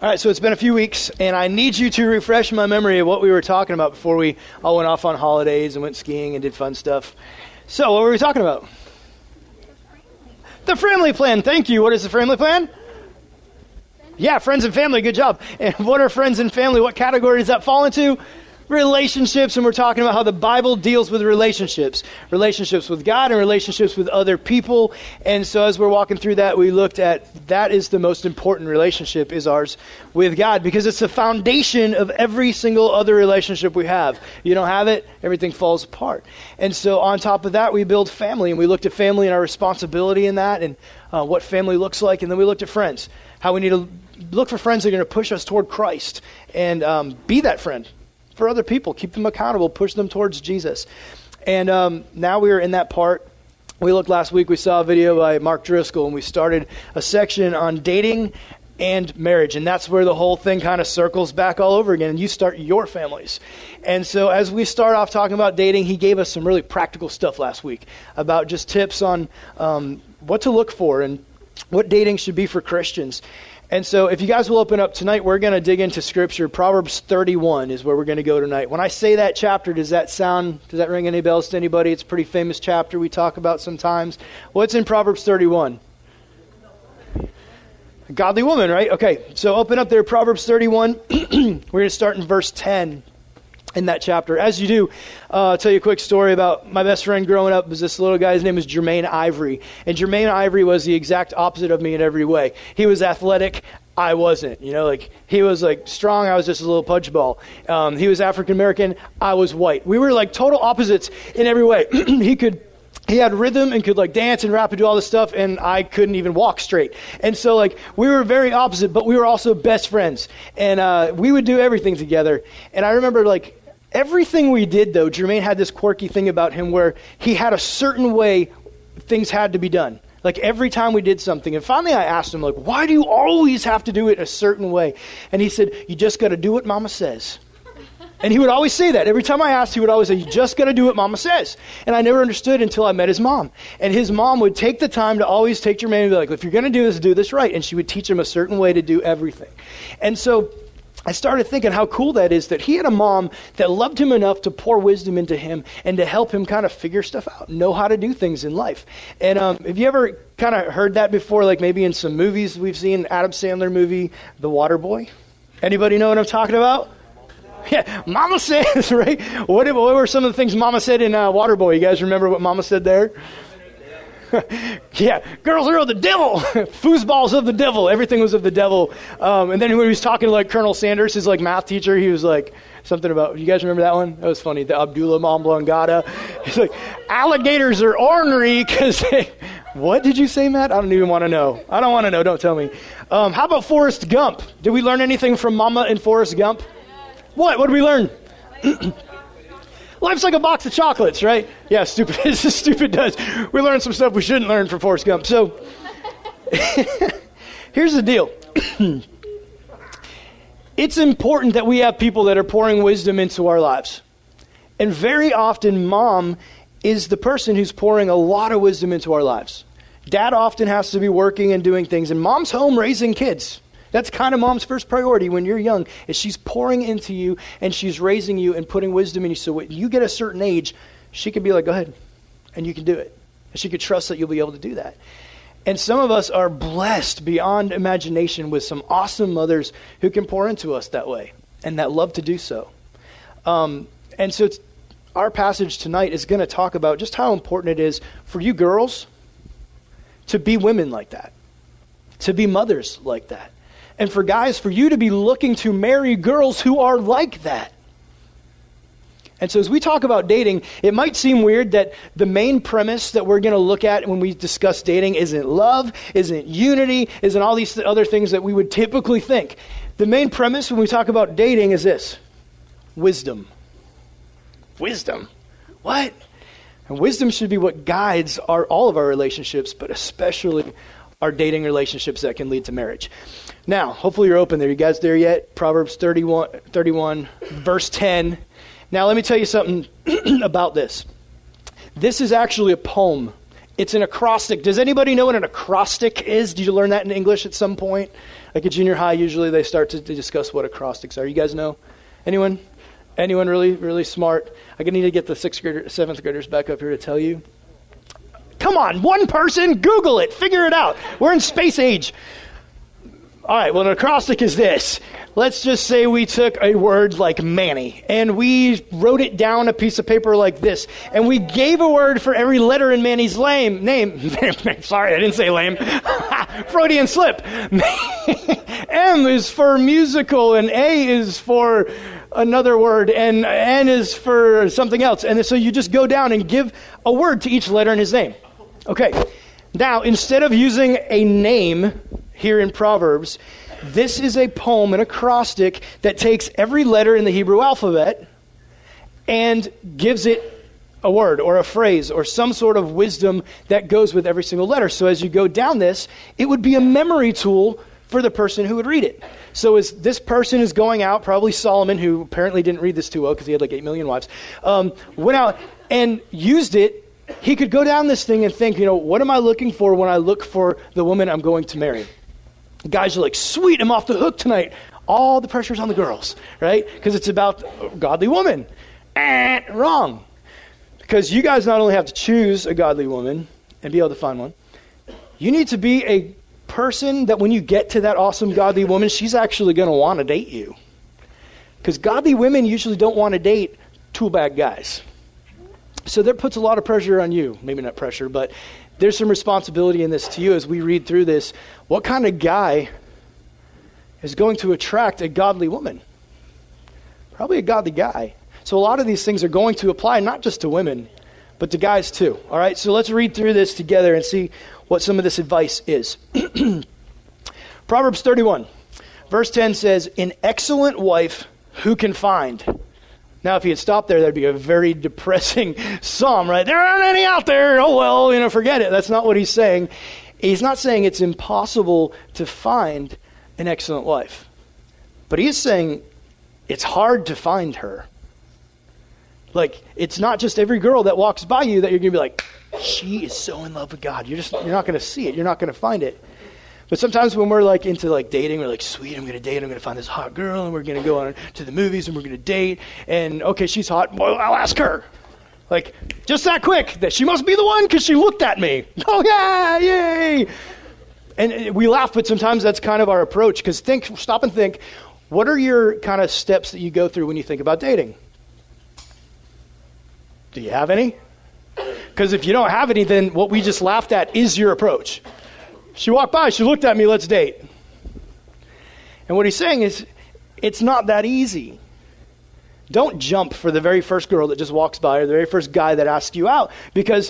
All right, so it's been a few weeks, and I need you to refresh my memory of what we were talking about before we all went off on holidays and went skiing and did fun stuff. So, what were we talking about? The family plan. Thank you. What is the family plan? Yeah, friends and family. Good job. And what are friends and family? What category does that fall into? Relationships, and we're talking about how the Bible deals with relationships with God and relationships with other people. And so as we're walking through that, we looked at that is the most important relationship is ours with God, because it's the foundation of every single other relationship we have. You don't have it, everything falls apart. And so on top of that, we build family, and we looked at family and our responsibility in that, and what family looks like. And then we looked at friends, how we need to look for friends that are going to push us toward Christ and be that friend for other people, keep them accountable, push them towards Jesus. And now we are in that part. We looked last week, we saw a video by Mark Driscoll, and we started a section on dating and marriage. And that's where the whole thing kind of circles back all over again. And you start your families. And so as we start off talking about dating, he gave us some really practical stuff last week about just tips on what to look for and what dating should be for Christians. And so if you guys will open up tonight, we're going to dig into Scripture. Proverbs 31 is where we're going to go tonight. When I say that chapter, does that ring any bells to anybody? It's a pretty famous chapter we talk about sometimes. What's in Proverbs 31? A godly woman, right? Okay, so open up there, Proverbs 31. We're going to start in verse 10 in that chapter. As you do, I'll tell you a quick story about my best friend growing up. Was this little guy, his name was Jermaine Ivory. And Jermaine Ivory was the exact opposite of me in every way. He was athletic. I wasn't. He was strong. I was just a little pudge ball. He was African American. I was white. We were like total opposites in every way. He had rhythm and could dance and rap and do all this stuff, and I couldn't even walk straight. And so we were very opposite, but we were also best friends. And we would do everything together. And I remember everything we did, though, Jermaine had this quirky thing about him where he had a certain way things had to be done. Every time we did something. And finally I asked him, why do you always have to do it a certain way? And he said, you just got to do what Mama says. And he would always say that. Every time I asked, he would always say, you just got to do what Mama says. And I never understood until I met his mom. And his mom would take the time to always take Jermaine and be like, if you're going to do this right. And she would teach him a certain way to do everything. And so I started thinking how cool that is, that he had a mom that loved him enough to pour wisdom into him and to help him kind of figure stuff out, know how to do things in life. And have you ever kind of heard that before, maybe in some movies we've seen, Adam Sandler movie, The Waterboy? Anybody know what I'm talking about? Yeah, Mama says, right? What were some of the things Mama said in Waterboy? You guys remember what Mama said there? Yeah, girls are of the devil. Foosballs of the devil. Everything was of the devil. And then when he was talking to Colonel Sanders, his math teacher, he was something about, you guys remember that one? That was funny. The Abdullah Mamblangada. He's alligators are ornery because what did you say, Matt? I don't even want to know. I don't want to know. Don't tell me. How about Forrest Gump? Did we learn anything from Mama and Forrest Gump? What did we learn? Life's like a box of chocolates, right? Yeah, stupid. This is stupid does. We learned some stuff we shouldn't learn from Forrest Gump. So, here's the deal. It's important that we have people that are pouring wisdom into our lives. And very often, Mom is the person who's pouring a lot of wisdom into our lives. Dad often has to be working and doing things, and Mom's home raising kids. That's kind of Mom's first priority when you're young, is she's pouring into you and she's raising you and putting wisdom in you. So when you get a certain age, she could be like, go ahead, and you can do it. And she could trust that you'll be able to do that. And some of us are blessed beyond imagination with some awesome mothers who can pour into us that way and that love to do so. And so our passage tonight is going to talk about just how important it is for you girls to be women like that, to be mothers like that. And for guys, for you to be looking to marry girls who are like that. And so as we talk about dating, it might seem weird that the main premise that we're going to look at when we discuss dating isn't love, isn't unity, isn't all these other things that we would typically think. The main premise when we talk about dating is this: wisdom. Wisdom. What? And wisdom should be what guides all of our relationships, but especially our dating relationships that can lead to marriage. Now, hopefully you're open there. You guys there yet? Proverbs 31, verse 10. Now, let me tell you something about this. This is actually a poem. It's an acrostic. Does anybody know what an acrostic is? Did you learn that in English at some point? Like at junior high, usually they start to discuss what acrostics are. You guys know? Anyone? Anyone really, really smart? I need to get the 7th graders back up here to tell you. Come on, one person, Google it, figure it out. We're in space age. All right, well, an acrostic is this. Let's just say we took a word like Manny, and we wrote it down a piece of paper like this, and we gave a word for every letter in Manny's name. Sorry, I didn't say lame. Freudian slip. M is for musical, and A is for another word, and N is for something else. And so you just go down and give a word to each letter in his name. Okay, now instead of using a name here in Proverbs, this is a poem, an acrostic, that takes every letter in the Hebrew alphabet and gives it a word or a phrase or some sort of wisdom that goes with every single letter. So as you go down this, it would be a memory tool for the person who would read it. So as this person is going out, probably Solomon, who apparently didn't read this too well because he had like 8 million wives, went out and used it. He could go down this thing and think, what am I looking for when I look for the woman I'm going to marry? Guys are like, sweet, I'm off the hook tonight. All the pressure's on the girls, right? Because it's about a godly woman. Wrong. Because you guys not only have to choose a godly woman and be able to find one, you need to be a person that when you get to that awesome godly woman, she's actually going to want to date you. Because godly women usually don't want to date tool bag guys. So that puts a lot of pressure on you. Maybe not pressure, but there's some responsibility in this to you as we read through this. What kind of guy is going to attract a godly woman? Probably a godly guy. So a lot of these things are going to apply not just to women, but to guys too. All right, so let's read through this together and see what some of this advice is. Proverbs 31, verse 10 says, "An excellent wife who can find?" Now, if he had stopped there, that'd be a very depressing psalm, right? There aren't any out there. Oh, well, forget it. That's not what he's saying. He's not saying it's impossible to find an excellent wife. But he is saying it's hard to find her. Like, it's not just every girl that walks by you that you're going to be like, she is so in love with God. You're not going to see it. You're not going to find it. But sometimes when we're like into like dating, we're like, sweet, I'm going to date. I'm going to find this hot girl, and we're going to go on to the movies, and we're going to date. And okay, she's hot. Well, I'll ask her. Like, just that quick, that she must be the one because she looked at me. Oh, yeah, yay. And we laugh, but sometimes that's kind of our approach. Because stop and think, what are your kind of steps that you go through when you think about dating? Do you have any? Because if you don't have any, then what we just laughed at is your approach. She walked by, she looked at me, let's date. And what he's saying is, it's not that easy. Don't jump for the very first girl that just walks by or the very first guy that asks you out, because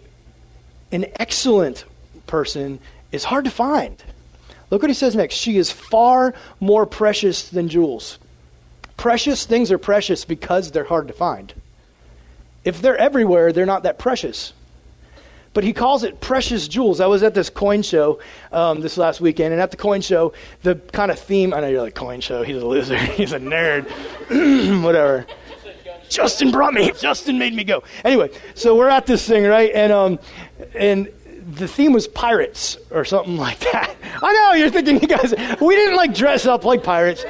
an excellent person is hard to find. Look what he says next. She is far more precious than jewels. Precious things are precious because they're hard to find. If they're everywhere, they're not that precious. But he calls it precious jewels. I was at this coin show this last weekend, and at the coin show, the kind of theme, I know you're like, coin show, he's a loser, he's a nerd, whatever. Justin brought me, Justin made me go. Anyway, so we're at this thing, right? And the theme was pirates or something like that. I know, you're thinking, you guys, we didn't like dress up like pirates.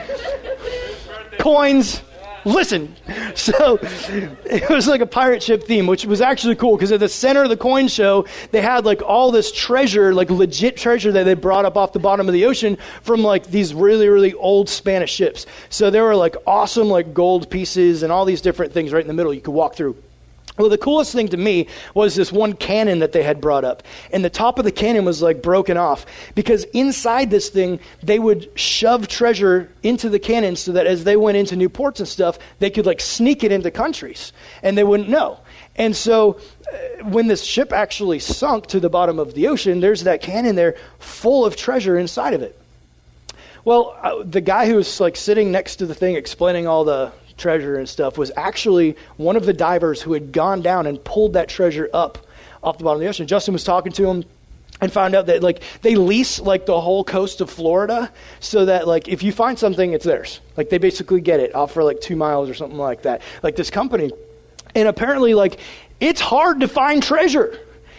Coins. Listen, so it was like a pirate ship theme, which was actually cool because at the center of the coin show, they had like all this treasure, like legit treasure that they brought up off the bottom of the ocean from like these really, really old Spanish ships. So there were like awesome like gold pieces and all these different things right in the middle you could walk through. Well, the coolest thing to me was this one cannon that they had brought up. And the top of the cannon was like broken off because inside this thing, they would shove treasure into the cannon so that as they went into new ports and stuff, they could like sneak it into countries and they wouldn't know. And so when this ship actually sunk to the bottom of the ocean, there's that cannon there full of treasure inside of it. Well, the guy who was like sitting next to the thing explaining all the treasure and stuff was actually one of the divers who had gone down and pulled that treasure up off the bottom of the ocean. Justin was talking to him and found out that like they lease like the whole coast of Florida so that like if you find something, it's theirs. Like they basically get it off for like 2 miles or something like that. Like this company. And apparently like it's hard to find treasure.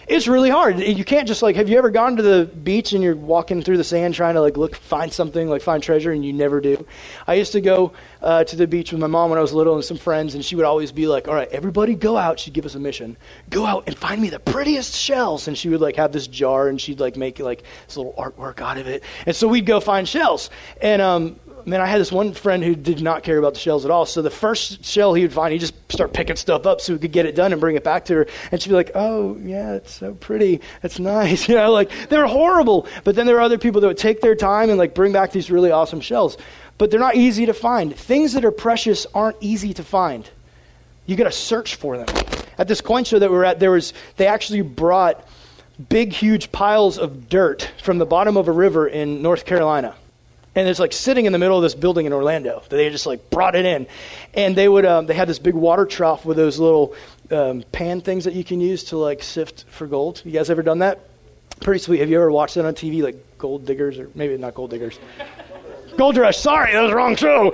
It's really hard. You can't just have you ever gone to the beach and you're walking through the sand trying to find something, find treasure, and you never do? I used to go to the beach with my mom when I was little and some friends, and she would always be like, all right, everybody go out. She'd give us a mission. Go out and find me the prettiest shells. And she would have this jar and she'd make this little artwork out of it. And so we'd go find shells. And man, I had this one friend who did not care about the shells at all. So the first shell he would find, he'd just start picking stuff up so we could get it done and bring it back to her. And she'd be like, oh, yeah, it's so pretty. It's nice. They were horrible. But then there were other people that would take their time and bring back these really awesome shells. But they're not easy to find. Things that are precious aren't easy to find. You got to search for them. At this coin show that we were at, they actually brought big, huge piles of dirt from the bottom of a river in North Carolina. And it's sitting in the middle of this building in Orlando. They just brought it in. And they would they had this big water trough with those little pan things that you can use to sift for gold. You guys ever done that? Pretty sweet. Have you ever watched that on TV, Gold Diggers, or maybe not Gold Diggers? Gold Rush. Sorry, that was the wrong show.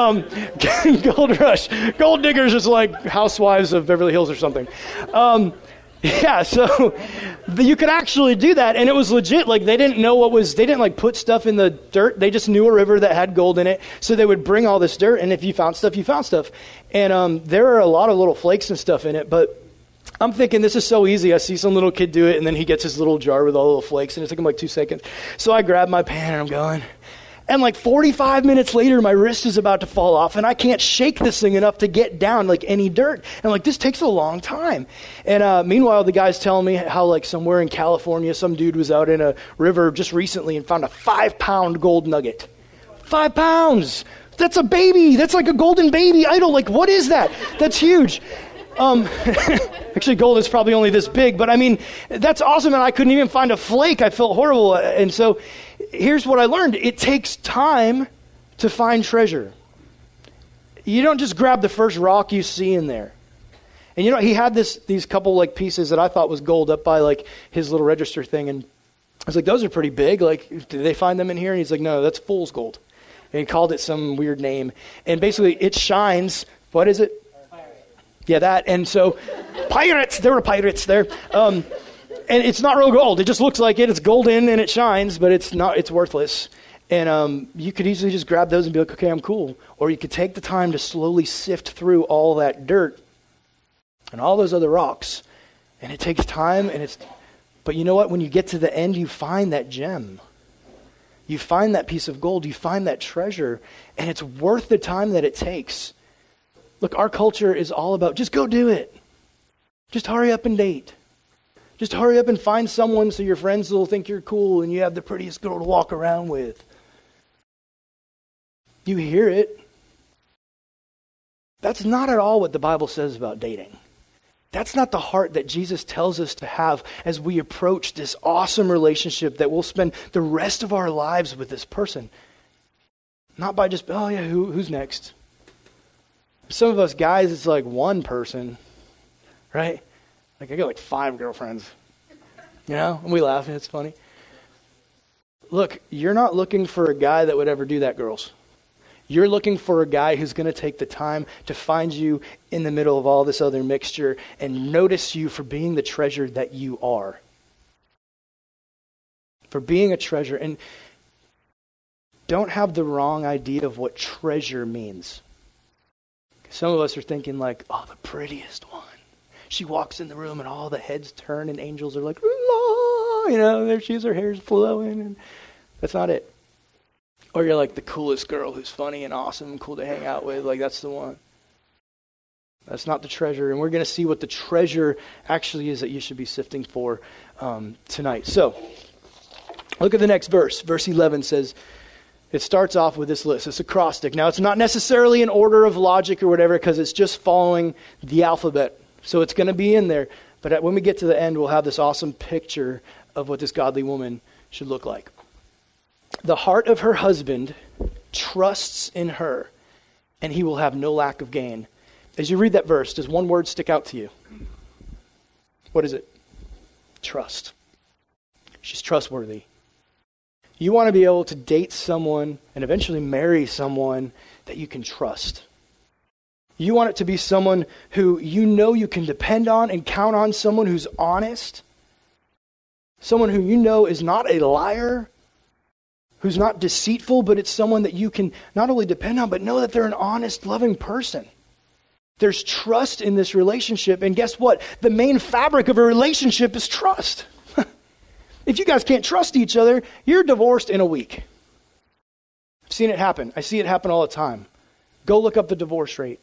Gold Rush. Gold Diggers is Housewives of Beverly Hills or something. Yeah, so you could actually do that, and it was legit. They didn't know they didn't put stuff in the dirt. They just knew a river that had gold in it, so they would bring all this dirt, and if you found stuff, you found stuff. And there are a lot of little flakes and stuff in it, but I'm thinking this is so easy. I see some little kid do it, and then he gets his little jar with all the little flakes, and it took him 2 seconds. So I grab my pan, and I'm going. And 45 minutes later, my wrist is about to fall off, and I can't shake this thing enough to get down any dirt. And this takes a long time. And meanwhile, the guy's telling me how somewhere in California, some dude was out in a river just recently and found a 5-pound gold nugget. 5 pounds! That's a baby! That's a golden baby idol. What is that? That's huge. Actually, gold is probably only this big, but I mean, that's awesome, and I couldn't even find a flake. I felt horrible. And so here's what I learned. It takes time to find treasure. You don't just grab the first rock you see in there. And he had these couple pieces that I thought was gold up by his little register thing, and I was those are pretty big. Did they find them in here? And he's no, that's fool's gold. And he called it some weird name. And basically, it shines. What is it? Yeah, that. And so, pirates. There were pirates there. And it's not real gold. It just looks like it. It's golden and it shines, but it's not. It's worthless. And you could easily just grab those and be okay, I'm cool. Or you could take the time to slowly sift through all that dirt and all those other rocks. And it takes time, but you know what? When you get to the end, you find that gem. You find that piece of gold. You find that treasure. And it's worth the time that it takes. Look, our culture is all about just go do it. Just hurry up and date. Just hurry up and find someone so your friends will think you're cool and you have the prettiest girl to walk around with. You hear it. That's not at all what the Bible says about dating. That's not the heart that Jesus tells us to have as we approach this awesome relationship that we'll spend the rest of our lives with this person. Not by just, oh yeah, who's next? Some of us guys, it's one person, right? I got 5 girlfriends, and we laugh and it's funny. Look, you're not looking for a guy that would ever do that, girls. You're looking for a guy who's going to take the time to find you in the middle of all this other mixture and notice you for being the treasure that you are. For being a treasure. And don't have the wrong idea of what treasure means. Some of us are thinking oh, the prettiest one. She walks in the room and all the heads turn and angels are la, there she is, her hair's flowing. And that's not it. Or you're the coolest girl who's funny and awesome and cool to hang out with. That's the one. That's not the treasure. And we're going to see what the treasure actually is that you should be sifting for tonight. So, look at the next verse. Verse 11 says, it starts off with this list. It's acrostic. Now, it's not necessarily in order of logic or whatever because it's just following the alphabet. So it's going to be in there. But when we get to the end, we'll have this awesome picture of what this godly woman should look like. The heart of her husband trusts in her, and he will have no lack of gain. As you read that verse, does one word stick out to you? What is it? Trust. She's trustworthy. You want to be able to date someone and eventually marry someone that you can trust. You want it to be someone who you can depend on and count on, someone who's honest, someone who you know is not a liar, who's not deceitful, but it's someone that you can not only depend on, but know that they're an honest, loving person. There's trust in this relationship, and guess what? The main fabric of a relationship is trust. If you guys can't trust each other, you're divorced in a week. I've seen it happen. I see it happen all the time. Go look up the divorce rate.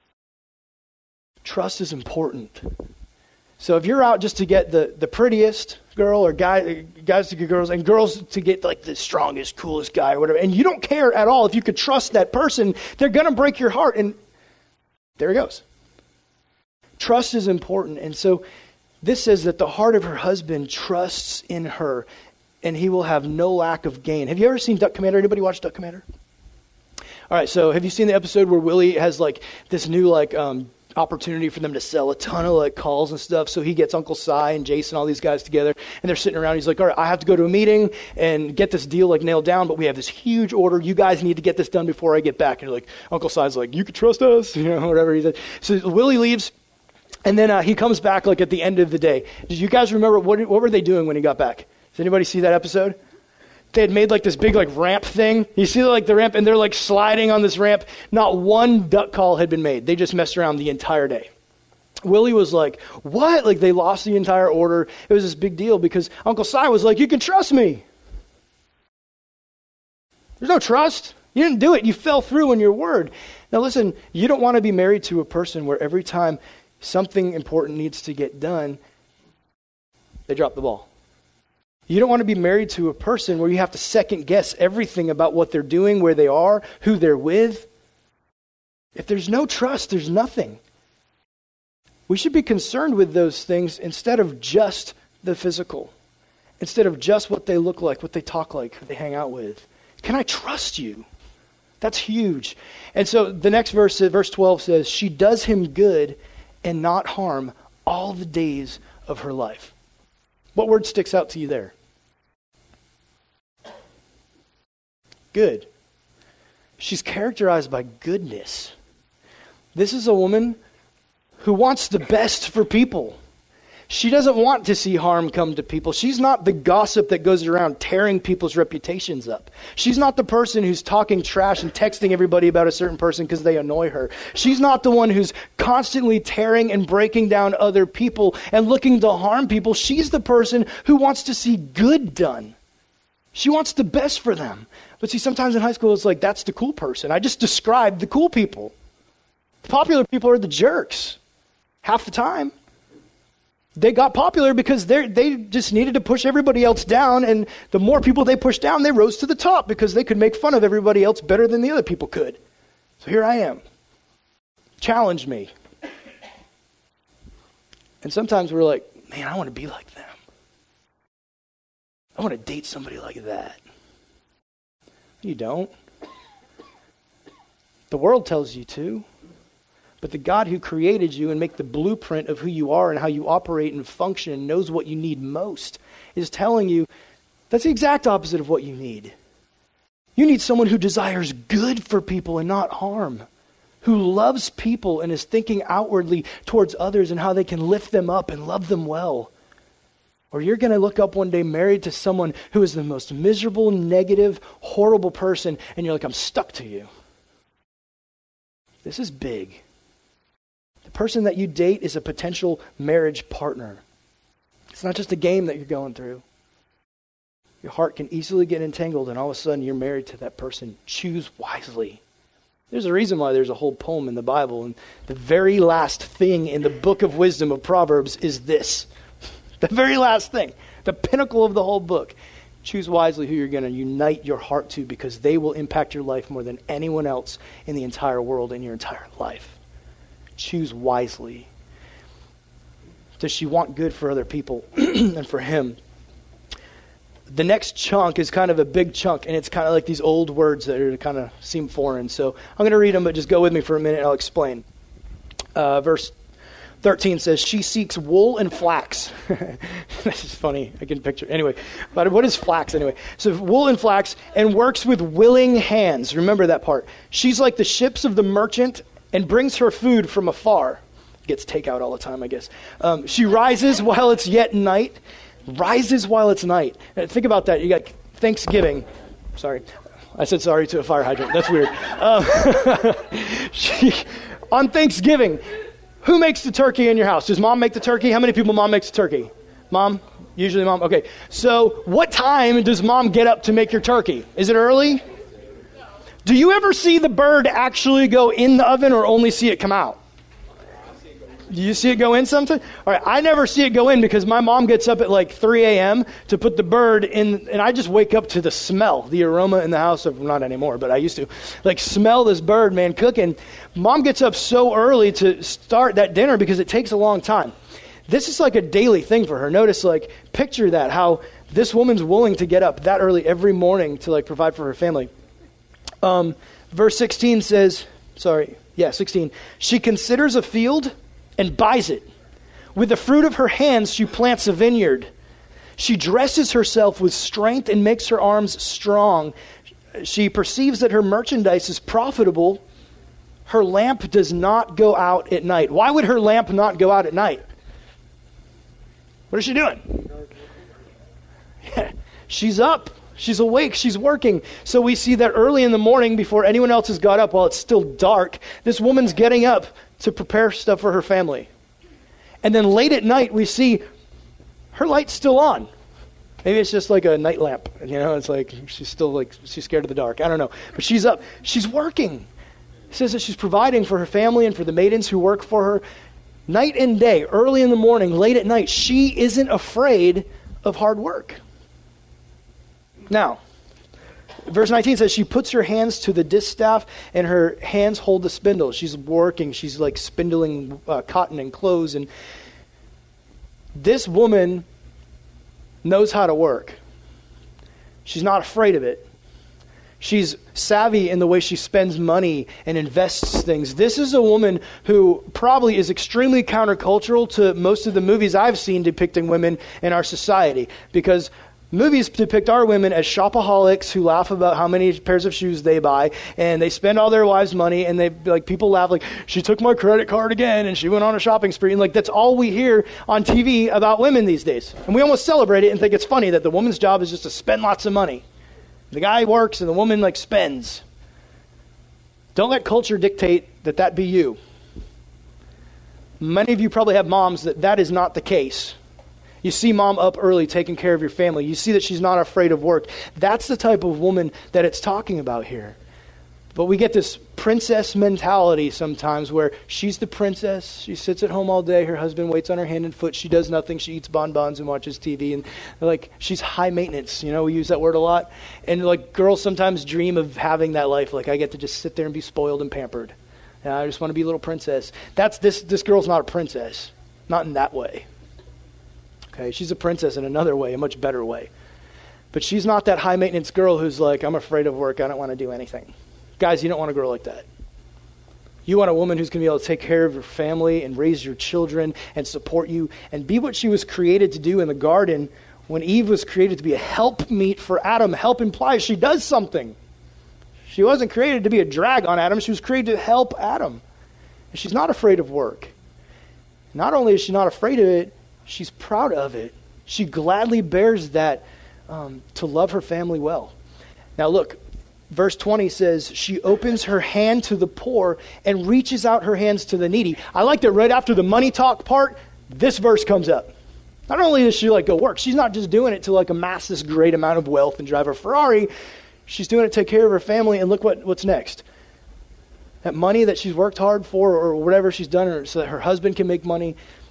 Trust is important. So if you're out just to get the prettiest girl, or guys to get girls, and girls to get like the strongest, coolest guy or whatever, and you don't care at all if you could trust that person, they're going to break your heart. And there it goes. Trust is important. And so this says that the heart of her husband trusts in her, and he will have no lack of gain. Have you ever seen Duck Commander? Anybody watch Duck Commander? All right, so have you seen the episode where Willie has like this new opportunity for them to sell a ton of like calls and stuff? So he gets Uncle Si and Jason, all these guys together, and they're sitting around. He's like, all right, I have to go to a meeting and get this deal like nailed down, but we have this huge order. You guys need to get this done before I get back. And like, Uncle Si's like, you can trust us, whatever he said. So Willie leaves, and then he comes back like at the end of the day. Did you guys remember what were they doing when he got back? Does anybody see that episode? They had made like this big like ramp thing. You see like the ramp, and they're like sliding on this ramp. Not one duck call had been made. They just messed around the entire day. Willie was like, what? Like they lost the entire order. It was this big deal because Uncle Si was like, you can trust me. There's no trust. You didn't do it. You fell through on your word. Now listen, you don't want to be married to a person where every time something important needs to get done, they drop the ball. You don't want to be married to a person where you have to second guess everything about what they're doing, where they are, who they're with. If there's no trust, there's nothing. We should be concerned with those things instead of just the physical, instead of just what they look like, what they talk like, who they hang out with. Can I trust you? That's huge. And so the next verse, verse 12 says, she does him good and not harm all the days of her life. What word sticks out to you there? Good. She's characterized by goodness. This is a woman who wants the best for people. She doesn't want to see harm come to people. She's not the gossip that goes around tearing people's reputations up. She's not the person who's talking trash and texting everybody about a certain person because they annoy her. She's not the one who's constantly tearing and breaking down other people and looking to harm people. She's the person who wants to see good done. She wants the best for them. But see, sometimes in high school, it's like, that's the cool person. I just described the cool people. The popular people are the jerks. Half the time. They got popular because they just needed to push everybody else down, and the more people they pushed down, they rose to the top because they could make fun of everybody else better than the other people could. So here I am. Challenge me. And sometimes we're like, man, I want to be like them. I want to date somebody like that. You don't. The world tells you to. But the God who created you and make the blueprint of who you are and how you operate and function and knows what you need most is telling you that's the exact opposite of what you need. You need someone who desires good for people and not harm, who loves people and is thinking outwardly towards others and how they can lift them up and love them well. Or you're going to look up one day married to someone who is the most miserable, negative, horrible person, and you're like, I'm stuck to you. This is big. The person that you date is a potential marriage partner. It's not just a game that you're going through. Your heart can easily get entangled, and all of a sudden you're married to that person. Choose wisely. There's a reason why there's a whole poem in the Bible, and the very last thing in the book of wisdom of Proverbs is this. The very last thing, the pinnacle of the whole book. Choose wisely who you're going to unite your heart to, because they will impact your life more than anyone else in the entire world in your entire life. Choose wisely. Does she want good for other people and for him? The next chunk is kind of a big chunk, and it's kind of like these old words that are kind of seem foreign. So I'm going to read them, but just go with me for a minute and I'll explain. Verse 13 says, she seeks wool and flax. This is funny. I can picture. Anyway, but what is flax anyway? So wool and flax, and works with willing hands. Remember that part. She's like the ships of the merchant and brings her food from afar. Gets takeout all the time, I guess. She rises while it's yet night. rises while it's night. Think about that. You got Thanksgiving. Sorry. I said sorry to a fire hydrant. That's weird. On Thanksgiving, who makes the turkey in your house? Does mom make the turkey? How many people mom makes the turkey? Mom? Usually mom. Okay. So what time does mom get up to make your turkey? Is it early? Do you ever see the bird actually go in the oven or only see it come out? Do you see it go in sometime? All right, I never see it go in because my mom gets up at like 3 a.m. to put the bird in, and I just wake up to the smell, the aroma in the house of, not anymore, but I used to, like smell this bird, man, cooking. Mom gets up so early to start that dinner because it takes a long time. This is like a daily thing for her. Notice, like, picture that, how this woman's willing to get up that early every morning to like provide for her family. Verse 16 says, 16, she considers a field and buys it. With the fruit of her hands, she plants a vineyard. She dresses herself with strength and makes her arms strong. She perceives that her merchandise is profitable. Her lamp does not go out at night. Why would her lamp not go out at night? What is she doing? She's up. She's awake. She's working. So we see that early in the morning, before anyone else has got up, while it's still dark, this woman's getting up to prepare stuff for her family. And then late at night, we see her light's still on. Maybe it's just like a night lamp. It's like she's still like, she's scared of the dark. I don't know. But she's up. She's working. It says that she's providing for her family and for the maidens who work for her. Night and day, early in the morning, late at night, she isn't afraid of hard work. Now, verse 19 says she puts her hands to the distaff and her hands hold the spindle. She's working. She's like spindling cotton and clothes. And this woman knows how to work. She's not afraid of it. She's savvy in the way she spends money and invests things. This is a woman who probably is extremely countercultural to most of the movies I've seen depicting women in our society, because movies depict our women as shopaholics who laugh about how many pairs of shoes they buy, and they spend all their wives' money, and they like people laugh like, she took my credit card again, and she went on a shopping spree, and like that's all we hear on TV about women these days. And we almost celebrate it and think it's funny that the woman's job is just to spend lots of money. The guy works and the woman like spends. Don't let culture dictate that be you. Many of you probably have moms that is not the case. You see mom up early taking care of your family. You see that she's not afraid of work. That's the type of woman that it's talking about here. But we get this princess mentality sometimes where she's the princess. She sits at home all day. Her husband waits on her hand and foot. She does nothing. She eats bonbons and watches TV. And like she's high maintenance. We use that word a lot. And like girls sometimes dream of having that life. Like I get to just sit there and be spoiled and pampered. And I just want to be a little princess. That's this girl's not a princess. Not in that way. Okay, she's a princess in another way, a much better way. But she's not that high maintenance girl who's like, I'm afraid of work. I don't want to do anything. Guys, you don't want a girl like that. You want a woman who's going to be able to take care of your family and raise your children and support you and be what she was created to do in the garden when Eve was created to be a helpmeet for Adam. Help implies she does something. She wasn't created to be a drag on Adam. She was created to help Adam. And she's not afraid of work. Not only is she not afraid of it, she's proud of it. She gladly bears that to love her family well. Now look, verse 20 says, she opens her hand to the poor and reaches out her hands to the needy. I like that right after the money talk part, this verse comes up. Not only does she like go work, she's not just doing it to like amass this great amount of wealth and drive a Ferrari. She's doing it to take care of her family. And look what's next. That money that she's worked hard for or whatever she's done so that her husband can make money,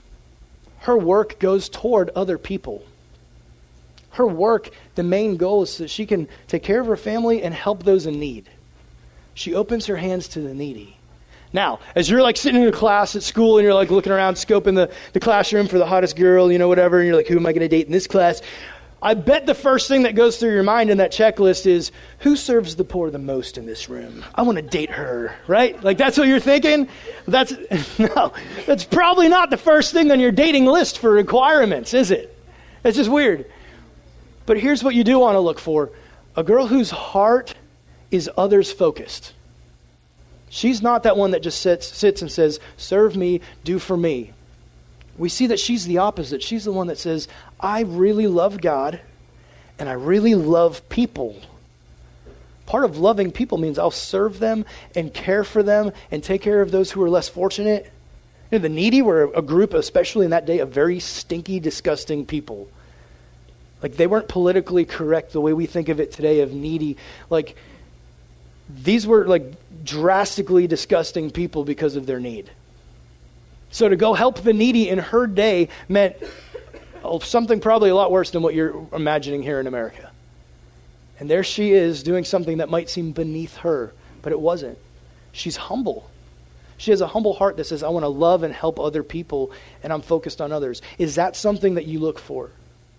her work goes toward other people. Her work, the main goal is that she can take care of her family and help those in need. She opens her hands to the needy. Now, as you're like sitting in a class at school and you're like looking around, scoping the classroom for the hottest girl, whatever, and you're like, who am I going to date in this class? I bet the first thing that goes through your mind in that checklist is, who serves the poor the most in this room? I want to date her, right? Like that's what you're thinking? That's probably not the first thing on your dating list for requirements, is it? It's just weird. But here's what you do want to look for. A girl whose heart is others focused. She's not that one that just sits and says, serve me, do for me. we see that she's the opposite. She's the one that says, I really love God and I really love people. Part of loving people means I'll serve them and care for them and take care of those who are less fortunate. You know, the needy were a group, especially in that day, of very stinky, disgusting people. Like, they weren't politically correct the way we think of it today of needy. Like, these were like drastically disgusting people because of their need. So to go help the needy in her day meant something probably a lot worse than what you're imagining here in America. And there she is doing something that might seem beneath her, but it wasn't. She's humble. She has a humble heart that says, I want to love and help other people, and I'm focused on others. Is that something that you look for?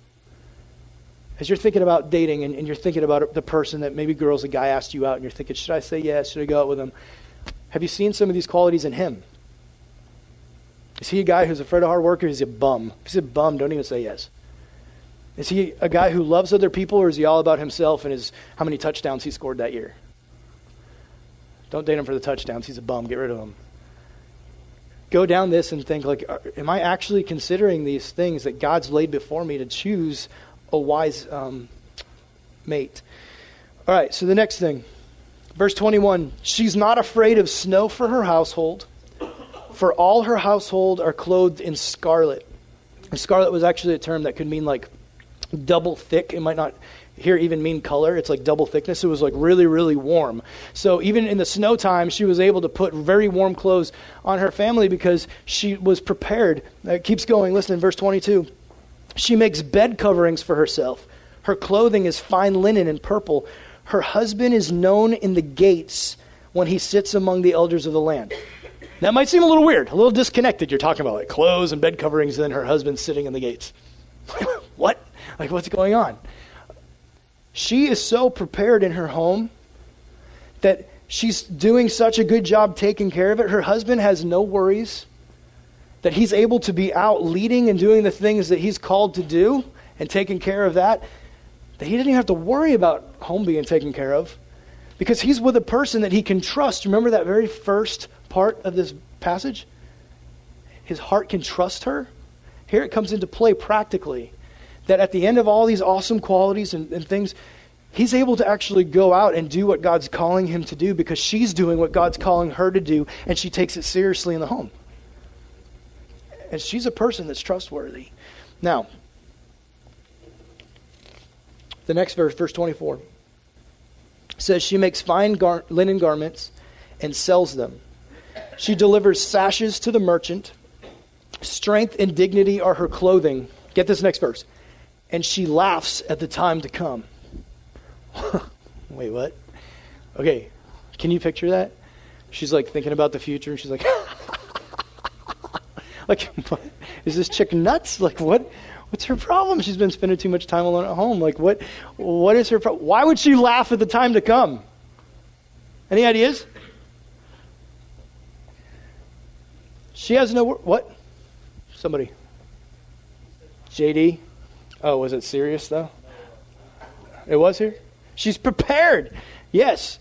As you're thinking about dating and you're thinking about the person that maybe girls, a guy asked you out, and you're thinking, should I say yes? Should I go out with him? Have you seen some of these qualities in him? Is he a guy who's afraid of hard work, or is he a bum? If he's a bum, don't even say yes. Is he a guy who loves other people, or is he all about himself and how many touchdowns he scored that year? Don't date him for the touchdowns. He's a bum. Get rid of him. Go down this and think, like, am I actually considering these things that God's laid before me to choose a wise mate? All right, so the next thing. Verse 21, she's not afraid of snow for her household, for all her household are clothed in scarlet. And scarlet was actually a term that could mean like double thick. It might not here even mean color. It's like double thickness. It was like really, really warm. So even in the snow time, she was able to put very warm clothes on her family because she was prepared. It keeps going. Listen in verse 22. She makes bed coverings for herself. Her clothing is fine linen and purple. Her husband is known in the gates when he sits among the elders of the land. That might seem a little weird, a little disconnected. You're talking about like clothes and bed coverings, and then her husband sitting in the gates. What? Like, what's going on? She is so prepared in her home that she's doing such a good job taking care of it. Her husband has no worries that he's able to be out leading and doing the things that he's called to do and taking care of that he didn't even have to worry about home being taken care of because he's with a person that he can trust. Remember that very first part of this passage? His heart can trust her. Here it comes into play practically. That at the end of all these awesome qualities and things, he's able to actually go out and do what God's calling him to do because she's doing what God's calling her to do, and she takes it seriously in the home. And she's a person that's trustworthy. Now, the next verse, verse 24, says she makes fine linen garments and sells them. She delivers sashes to the merchant. Strength and dignity are her clothing. Get this next verse. And she laughs at the time to come. Wait, what? Okay, can you picture that? She's like thinking about the future, and she's like, like, what? Is this chick nuts? Like, what? What's her problem? She's been spending too much time alone at home. Like, what is her problem? Why would she laugh at the time to come? Any ideas? She has no... What? Somebody. JD? Oh, was it serious, though? It was here? She's prepared. Yes.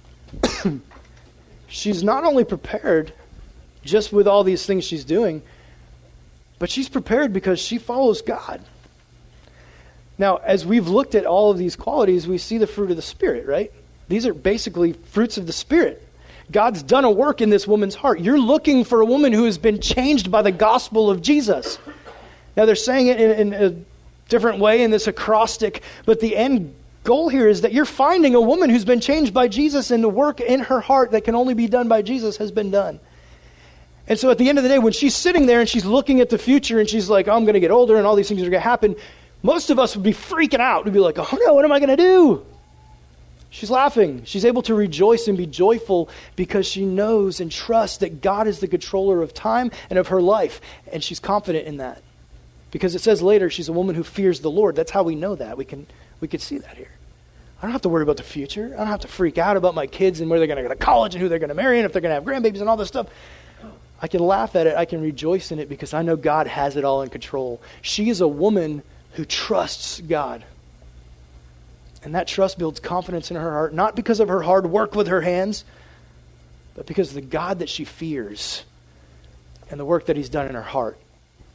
She's not only prepared just with all these things she's doing, but she's prepared because she follows God. Now, as we've looked at all of these qualities, we see the fruit of the Spirit, right? These are basically fruits of the Spirit. God's done a work in this woman's heart. You're looking for a woman who has been changed by the gospel of Jesus. Now, they're saying it in a different way in this acrostic, but the end goal here is that you're finding a woman who's been changed by Jesus, and the work in her heart that can only be done by Jesus has been done. And so at the end of the day, when she's sitting there and she's looking at the future and she's like, oh, I'm going to get older and all these things are going to happen, most of us would be freaking out. We'd be like, oh no, what am I going to do? She's laughing. She's able to rejoice and be joyful because she knows and trusts that God is the controller of time and of her life. And she's confident in that. Because it says later she's a woman who fears the Lord. That's how we know that. We could see that here. I don't have to worry about the future. I don't have to freak out about my kids and where they're going to go to college and who they're going to marry and if they're going to have grandbabies and all this stuff. I can laugh at it. I can rejoice in it because I know God has it all in control. She is a woman who trusts God. And that trust builds confidence in her heart, not because of her hard work with her hands, but because of the God that she fears and the work that he's done in her heart.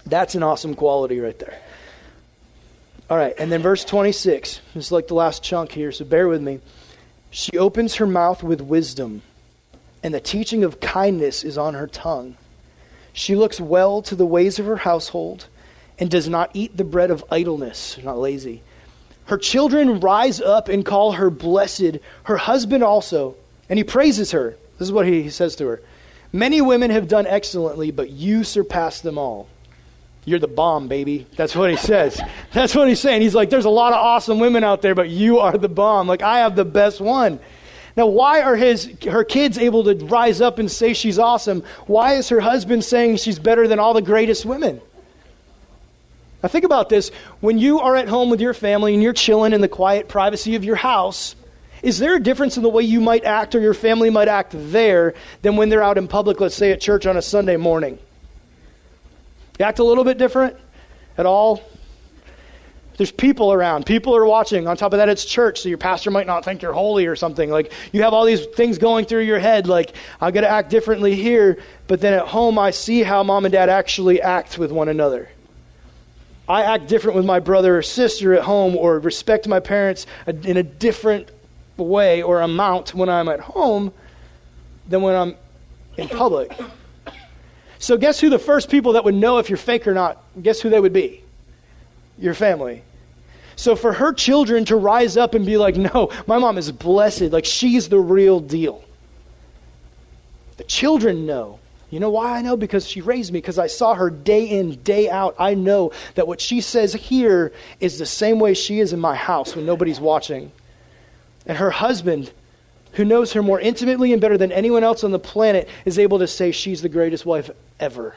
That's an awesome quality right there. All right, and then verse 26. This is like the last chunk here, so bear with me. She opens her mouth with wisdom, and the teaching of kindness is on her tongue. She looks well to the ways of her household and does not eat the bread of idleness, not lazy. Her children rise up and call her blessed, her husband also, and he praises her. This is what he says to her. Many women have done excellently, but you surpass them all. You're the bomb, baby. That's what he says. That's what he's saying. He's like, there's a lot of awesome women out there, but you are the bomb. Like, I have the best one. Now, why are her kids able to rise up and say she's awesome? Why is her husband saying she's better than all the greatest women? Now, think about this. When you are at home with your family and you're chilling in the quiet privacy of your house, is there a difference in the way you might act or your family might act there than when they're out in public, let's say at church on a Sunday morning? You act a little bit different at all? There's people around. People are watching. On top of that, it's church, so your pastor might not think you're holy or something. Like, you have all these things going through your head, like, I've got to act differently here, but then at home I see how mom and dad actually act with one another. I act different with my brother or sister at home, or respect my parents in a different way or amount when I'm at home than when I'm in public. So guess who the first people that would know if you're fake or not? Guess who they would be? Your family. So for her children to rise up and be like, no, my mom is blessed, like she's the real deal. The children know. You know why I know? Because she raised me, because I saw her day in, day out. I know that what she says here is the same way she is in my house when nobody's watching. And her husband, who knows her more intimately and better than anyone else on the planet, is able to say she's the greatest wife ever.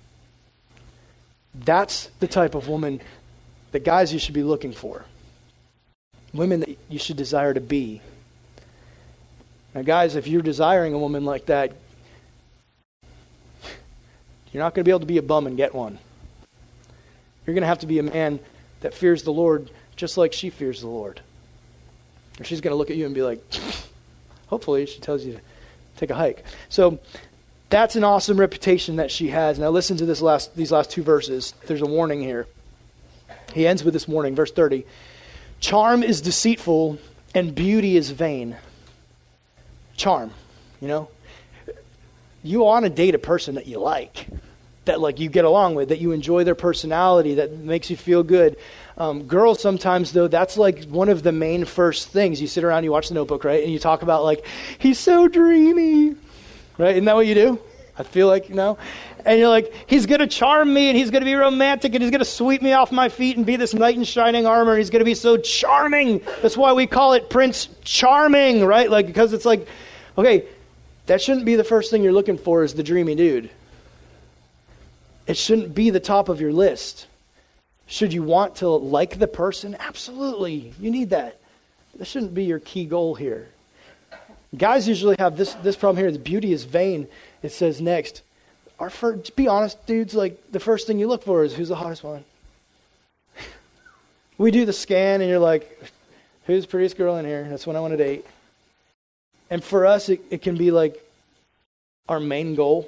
That's the type of woman that, guys, you should be looking for. Women that you should desire to be. Now, guys, if you're desiring a woman like that, you're not going to be able to be a bum and get one. You're going to have to be a man that fears the Lord just like she fears the Lord. Or she's going to look at you and be like, hopefully she tells you to take a hike. So that's an awesome reputation that she has. Now listen to these last two verses. There's a warning here. He ends with this warning, verse 30. Charm is deceitful and beauty is vain. Charm, you know. You want to date a person that you like, that like you get along with, that you enjoy their personality, that makes you feel good. Girls sometimes, though, that's like one of the main first things. You sit around, you watch The Notebook, right? And you talk about like, he's so dreamy, right? Isn't that what you do? I feel like, you know. And you're like, he's going to charm me and he's going to be romantic and he's going to sweep me off my feet and be this knight in shining armor. He's going to be so charming. That's why we call it Prince Charming, right? Like, because it's like, okay, that shouldn't be the first thing you're looking for is the dreamy dude. It shouldn't be the top of your list. Should you want to like the person? Absolutely. You need that. That shouldn't be your key goal here. Guys usually have this problem here. The beauty is vain. It says next. To be honest, dudes, like the first thing you look for is who's the hottest one. We do the scan and you're like, who's the prettiest girl in here? That's what I want to date. And for us, it can be like our main goal.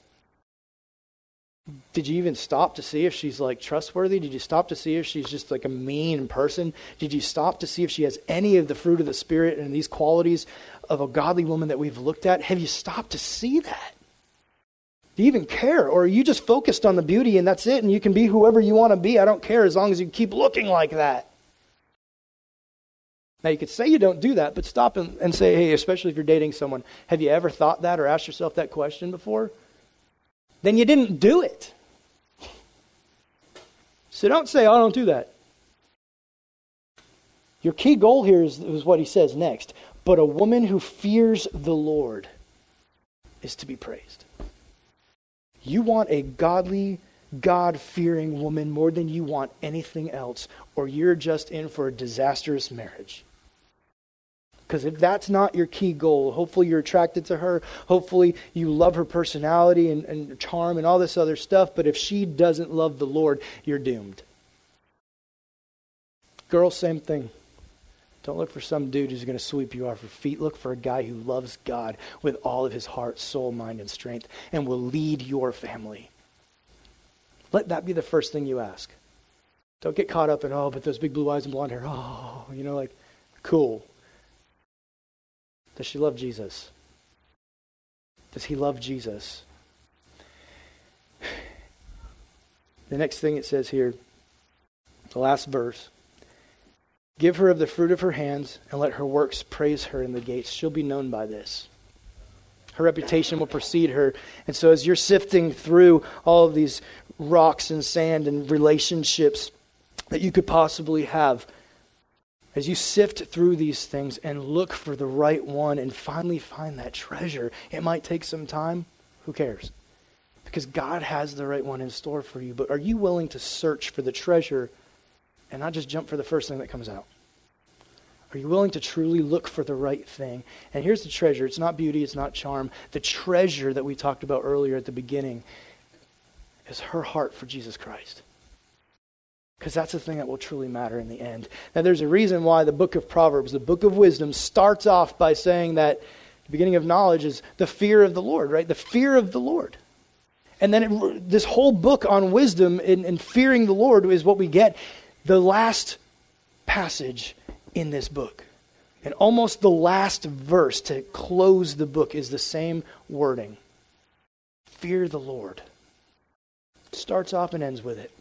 Did you even stop to see if she's like trustworthy? Did you stop to see if she's just like a mean person? Did you stop to see if she has any of the fruit of the Spirit and these qualities of a godly woman that we've looked at? Have you stopped to see that? Do you even care? Or are you just focused on the beauty and that's it and you can be whoever you want to be? I don't care as long as you keep looking like that. Now you could say you don't do that, but stop and say, hey, especially if you're dating someone, have you ever thought that or asked yourself that question before? Then you didn't do it. So don't say, oh, I don't do that. Your key goal here is what he says next. But a woman who fears the Lord is to be praised. You want a godly, God-fearing woman more than you want anything else, or you're just in for a disastrous marriage. Because if that's not your key goal, hopefully you're attracted to her, hopefully you love her personality and charm and all this other stuff, but if she doesn't love the Lord, you're doomed. Girls, same thing. Don't look for some dude who's going to sweep you off your feet. Look for a guy who loves God with all of his heart, soul, mind, and strength and will lead your family. let that be the first thing you ask. Don't get caught up in, oh, but those big blue eyes and blonde hair, oh, like, cool. Does she love Jesus? Does he love Jesus? The next thing it says here, the last verse, give her of the fruit of her hands and let her works praise her in the gates. She'll be known by this. Her reputation will precede her. And so as you're sifting through all of these rocks and sand and relationships that you could possibly have, as you sift through these things and look for the right one and finally find that treasure, it might take some time. Who cares? Because God has the right one in store for you. But are you willing to search for the treasure and not just jump for the first thing that comes out? Are you willing to truly look for the right thing? And here's the treasure. It's not beauty. It's not charm. The treasure that we talked about earlier at the beginning is her heart for Jesus Christ. Because that's the thing that will truly matter in the end. Now, there's a reason why the book of Proverbs, the book of wisdom, starts off by saying that the beginning of knowledge is the fear of the Lord, right? The fear of the Lord. And then this whole book on wisdom and fearing the Lord is what we get. The last passage in this book. And almost the last verse to close the book is the same wording. Fear the Lord. Starts off and ends with it.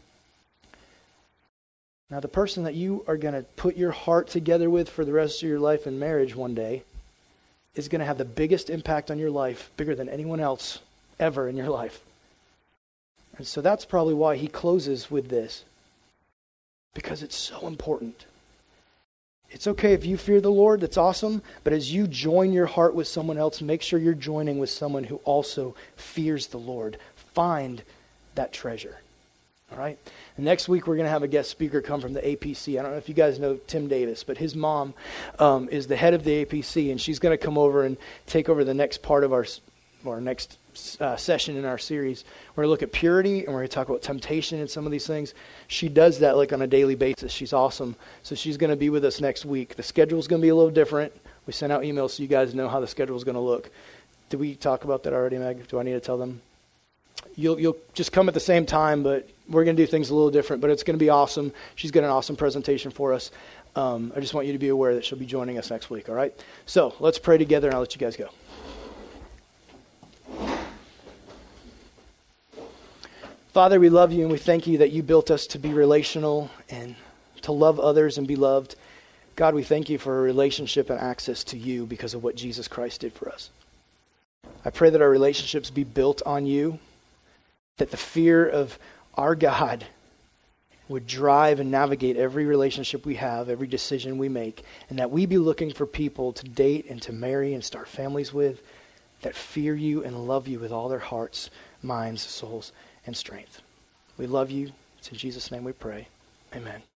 Now, the person that you are going to put your heart together with for the rest of your life in marriage one day is going to have the biggest impact on your life, bigger than anyone else ever in your life. And so that's probably why he closes with this. Because it's so important. It's okay if you fear the Lord, that's awesome. But as you join your heart with someone else, make sure you're joining with someone who also fears the Lord. Find that treasure. All right? And next week we're going to have a guest speaker come from the APC. I don't know if you guys know Tim Davis, but his mom is the head of the APC, and she's going to come over and take over the next part of our next session in our series. We're going to look at purity, and we're going to talk about temptation and some of these things. She does that like on a daily basis. She's awesome. So she's going to be with us next week. The schedule's going to be a little different. We sent out emails so you guys know how the schedule is going to look. Did we talk about that already, Meg? Do I need to tell them? You'll just come at the same time, but we're going to do things a little different. But it's going to be awesome. She's got an awesome presentation for us. I just want you to be aware that she'll be joining us next week, all right? So let's pray together, and I'll let you guys go. Father, we love you, and we thank you that you built us to be relational and to love others and be loved. God, we thank you for a relationship and access to you because of what Jesus Christ did for us. I pray that our relationships be built on you, that the fear of our God would drive and navigate every relationship we have, every decision we make, and that we be looking for people to date and to marry and start families with that fear you and love you with all their hearts, minds, souls, and strength. We love you. It's in Jesus' name we pray. Amen.